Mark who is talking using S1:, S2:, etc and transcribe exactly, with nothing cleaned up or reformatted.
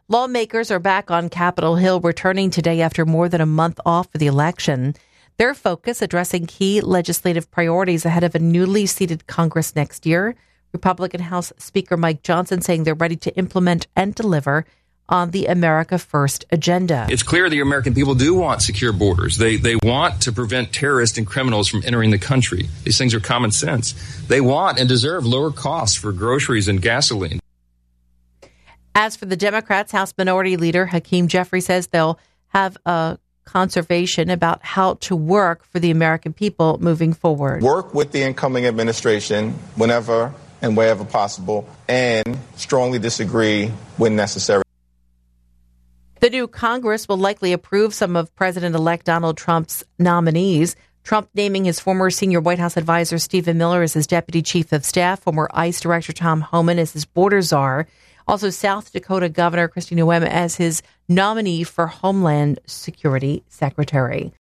S1: Lawmakers are back on Capitol Hill, returning today after more than a month off for the election. Their focus addressing key legislative priorities ahead of a newly seated Congress next year. Republican House Speaker Mike Johnson saying they're ready to implement and deliver on the America First agenda.
S2: It's clear the American people do want secure borders. They they want to prevent terrorists and criminals from entering the country. These things are common sense. They want and deserve lower costs for groceries and gasoline.
S1: As for the Democrats, House Minority Leader Hakeem Jeffrey says they'll have a conversation about how to work for the American people moving forward.
S3: Work with the incoming administration whenever and wherever possible, and strongly disagree when necessary.
S1: The new Congress will likely approve some of President-elect Donald Trump's nominees. Trump naming his former senior White House advisor Stephen Miller as his deputy chief of staff, former ICE Director Tom Homan as his border czar, also South Dakota Governor Kristi Noem as his nominee for Homeland Security Secretary.